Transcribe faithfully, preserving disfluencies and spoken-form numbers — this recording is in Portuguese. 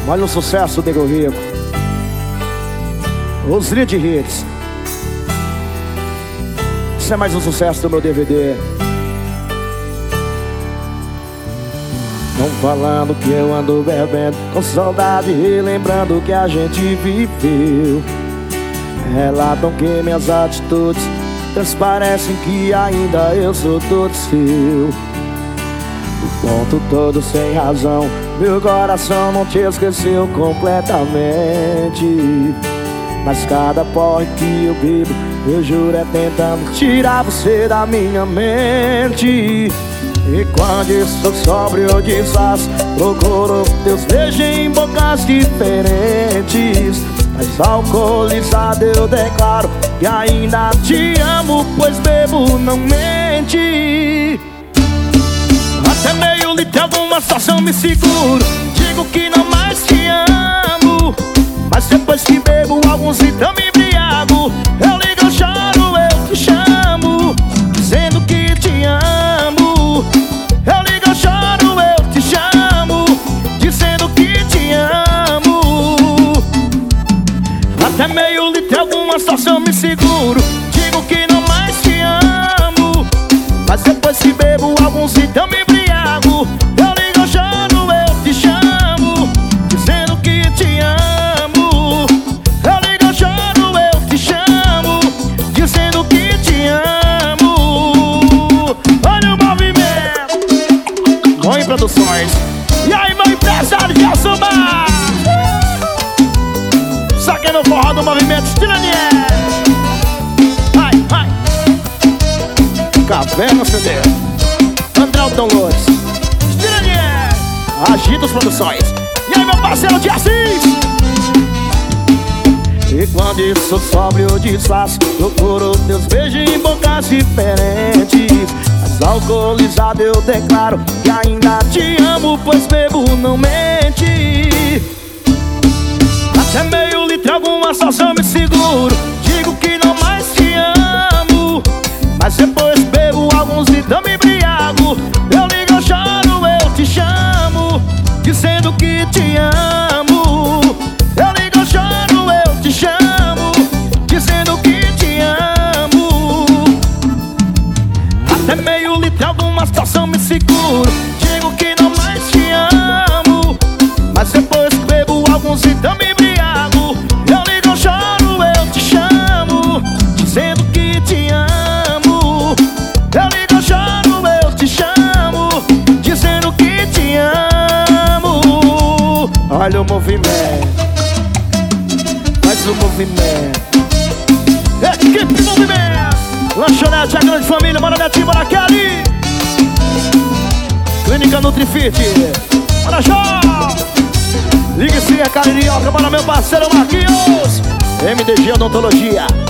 Olha o sucesso do Nego Rico, os lead hits. Isso é mais um sucesso do meu D V D. Não falando que eu ando bebendo, com saudade relembrando que a gente viveu. Relatam que minhas atitudes transparecem que ainda eu sou todo seu. O ponto todo sem razão, meu coração não te esqueceu completamente. Mas cada porre que eu bebo, eu juro é tentando tirar você da minha mente. E quando estou sóbrio eu desfaço, procuro teus beijos em bocas diferentes. Mas alcoolizado eu declaro que ainda te amo, pois bebo não mente. Até meio litro alguma situação me seguro, digo que não mais te amo. Mas depois que bebo alguns litros me embriago, eu ligo, eu choro, eu te chamo, dizendo que te amo. Eu ligo, eu choro, eu te chamo, dizendo que te amo. Até meio litro alguma situação me seguro, digo que não mais te amo. Mas depois que bebo alguns litros me embriago, eu ligo, eu choro, eu te chamo, dizendo que te amo. Eu ligo, eu choro, eu te chamo, dizendo que te amo. Olha o movimento, Mãe Produções. E aí, meu empresário de Assuma, saque no forró do movimento Estilanier. Vai, vai. Caverna C D, André Downloads, Estilanier, Agitos Produções. E aí, meu parceiro de Assis. E quando isso sóbrio eu desfaço, procuro teus beijos em bocas diferentes. Mas alcoolizado eu declaro que ainda te amo, pois bebo não mente. Até meio litro alguma situação me seguro, digo que não mais te amo. Mas depois bebo alguns litros me embriago, eu ligo, eu choro, eu te chamo, dizendo que te amo. Eu ligo, eu choro, eu te chamo, dizendo que te amo. Até meio litro alguma situação me seguro, digo que não mais te amo. Mas depois que bebo alguns litros me embriago, eu ligo, eu choro, eu te chamo, dizendo que te amo. Eu ligo, eu choro, eu te chamo, dizendo que te amo. Olha o movimento, faz o movimento. Equipe Movimento, Lanchonete, a grande família, bora Netinho, bora Kelly, Clínica Nutrifit, bora Jó. Ligue sim, é Carinhoca, bora meu parceiro Marquinhos, M D G Odontologia.